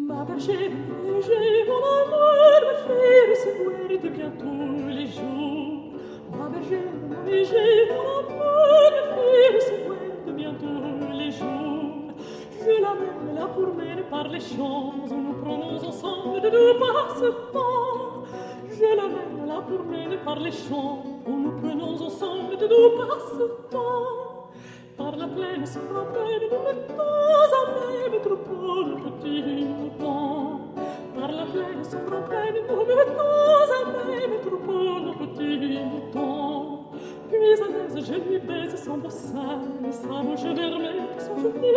Ma bergère léger, mon amour me fait recevoir de bientôt les jours. Ma bergère léger, mon amour me fait recevoir de bientôt les jours. Je l'amène là pour mener par les champs où nous prenons ensemble de doux passe-temps. Je l'amène là pour mener par les champs où nous prenons ensemble de doux passe-temps. Par la plaine sans la peine, nous mettons à même troupeau le petit mouton. Par la plaine sans la peine, nous mettons à même troupeau le petit mouton. Puis à l'aise, je lui baise son beau sein, et sa bouche fermée, son joli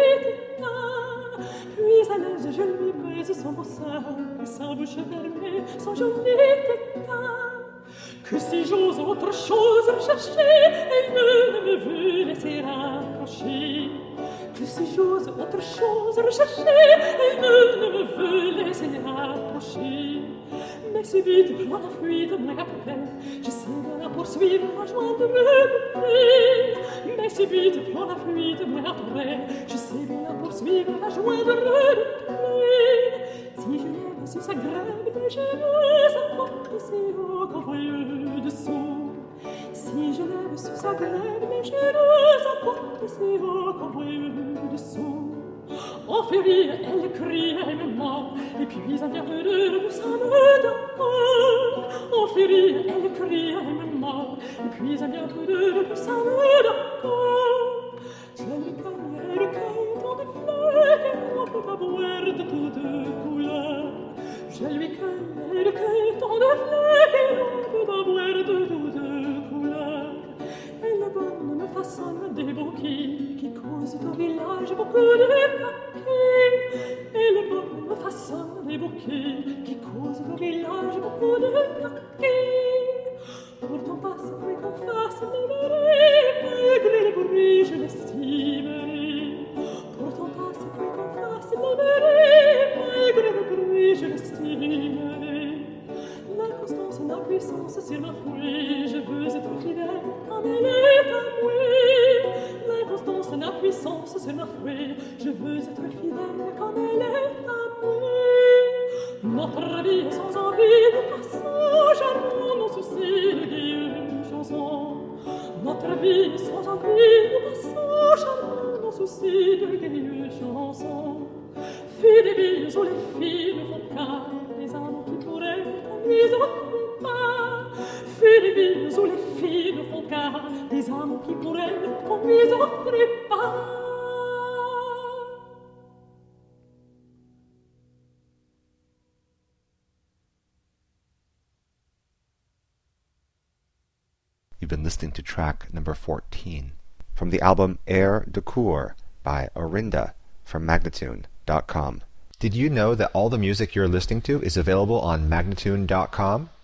tétin. Puis à l'aise, je lui baise son beau sein, et sa bouche fermée, son joli tétin. Que si j'ose autre chose rechercher, elle ne me veut laisser approcher. Que si j'ose autre chose rechercher, elle ne me veut laisser approcher. Mais si vite prend la fuite, mais après, j'essaie de la poursuivre, la joindre le pied. Mais si vite prend la fuite, mais après, j'essaie de la poursuivre, la joindre le pied. Si je l'aime sur sa grève de genoux, sa porte si haut qu'en voyeux dessous. Si je l'aime sur sa grève de genoux, sa porte si haut qu'en voyeux dessous. En furie, elle crie, elle me ment, et puis un bien peu de nous sommes d'accord. En furie, elle crie, elle me ment, et puis un bien peu de nous sommes d'accord. Je lui cueille le cueille tant de fleurs qu'on peut avoir de toutes couleurs. Je lui cueille le cueille tant de fleurs qu'on peut avoir de toutes couleurs. Et le bonne me façonne des bouquets qui causent au village beaucoup de paquets. Et le bonne me façonne des bouquets qui causent au village beaucoup de paquets. Pourtant passe après qu'on fasse l'aimerait, malgré le bruit je l'estimerai. Pourtant passe après qu'on fasse l'aimerait, malgré le bruit je l'estimerai. La constance et la puissance sur ma fouée, je veux être fidèle comme elle est à moi. La constance et la puissance sur ma fouée, je veux être fidèle comme elle est à moi. Notre vie est sans envie de passage, à nos soucis de gaieuse chanson. Notre vie est sans envie de passage, à nos soucis de gaieuse chanson. Filles des villes où les filles ne font qu'un, les amants qui pourraient conduire au pas. Filles des villes où les filles ne font qu'un, des amants qui pourraient conduire au pas. You've been listening to track number 14 from the album Air de Cour by Orinda from Magnatune.com. Did you know that all the music you're listening to is available on Magnatune.com?